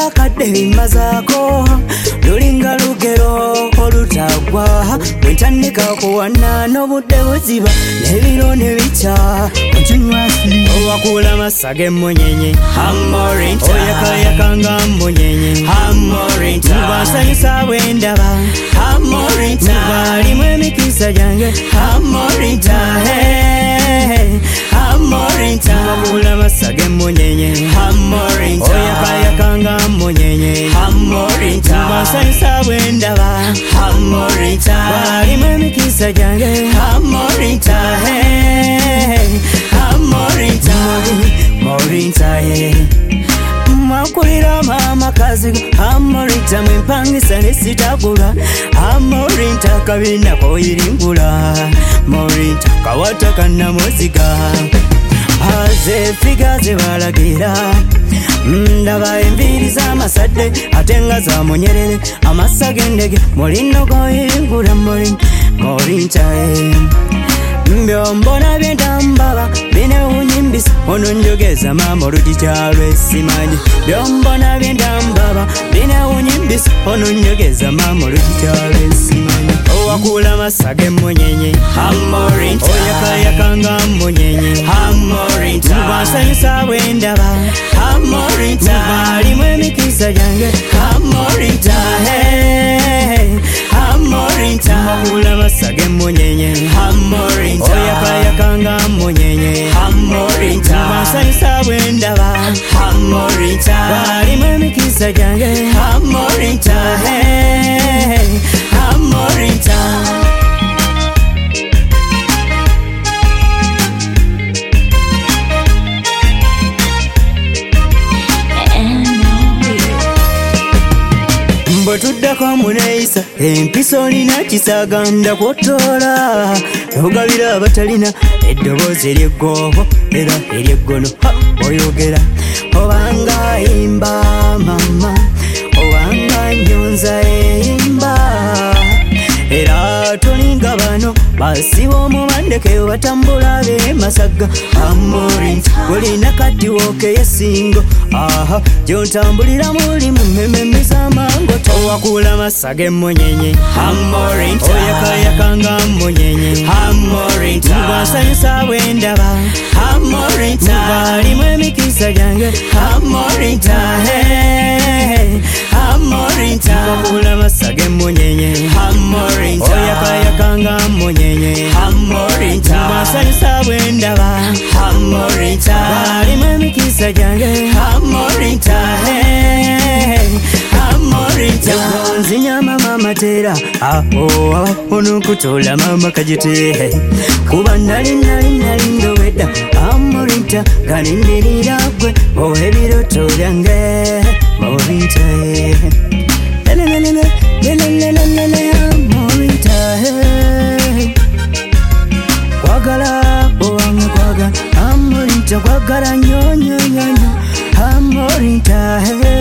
kakadde bimazaako lulinga lugero olutagwa bwentandika okuwana n'obudde buziba n'ebiro ne bica continuously owakula amasa g'emmunyenye oyakayakanga mmunyenye nsanyusa bwe ndaba alimu emikisa gyange owakula amasa g'emmunyenye oyakayakanga mmunyenye nsanyusa bwe ndaba alimu emikisa gyange mwakulira mama kazigo Amorita mwempangisa nesitagula Amorita kabina koyiringula Morita kawata kana muziga Aze figa ze balagira ndaba enviri z'amasadde atenga za munyerere amasa gendege mulino goyingula Morita mbyombona byentambaba binewunyimbisa ono njogeza mama olukikyalo esimanyi mbyombona byentambaba binewunyimbisa ono njogeza mama olukikyalo esimanyi owakula amasa g'emmunyenye oyakayakanga mmunyenye nsanyusa bwe ndaba alimu emikisa gyange owakula amasa g'emmunyenye oyakayakanga mmunyenye nsanyusa bwe ndaba alimu emikisa gyange bwe tuddako muneeyisa empisa olina kisaganda kwotoola ogabira abatalina eddoboozi ery'eggoobo era ery'eggono oyogera obanga yimba mama obanga nyonza eyimba era tolinga bano basiba omubandeke batambula b'emasaga Amorita golina katiwooke yesingo gyontambulira muli mu mmemme z'amango owakula amasa g'emmunyenye oyakayakanga mmunyenye nsanyusa bwe ndaba alimu emikisa gyange owakula amasa g'emmunyenye oyakayakanga mmunyenye nsanyusa bwe ndaba alimu emikisa gyange nzinyama mama tera onokutoola mama kajite kuba nali ndowedda Amorita ganindirira gwe owebiroto byange Amorita kwagala owange kwagala Amorita kwagala nyonyonyonyo Amorita